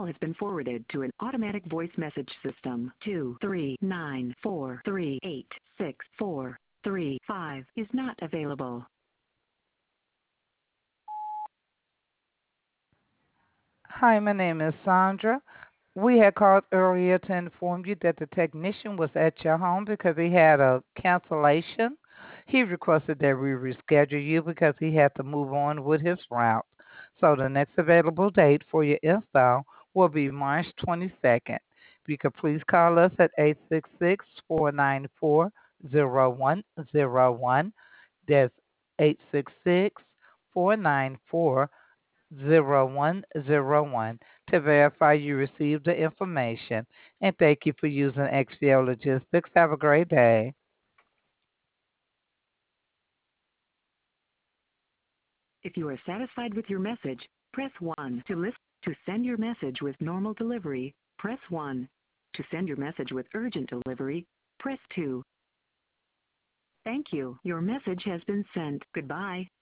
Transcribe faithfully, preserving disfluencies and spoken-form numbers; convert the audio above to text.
has been forwarded to an automatic voice message system. Two three nine four three eight six four three five is not available. Hi, my name is Sandra. We had called earlier to inform you that the technician was at your home because he had a cancellation. He requested that we reschedule you because he had to move on with his route. So the next available date for your install will be March twenty-second. You could please call us at eight six six, four nine four, zero one zero one. That's eight six six, four nine four, zero one zero one to verify you received the information. And thank you for using X P O Logistics. Have a great day. If you are satisfied with your message, press one. To list, to send your message with normal delivery, press one. To send your message with urgent delivery, press two. Thank you. Your message has been sent. Goodbye.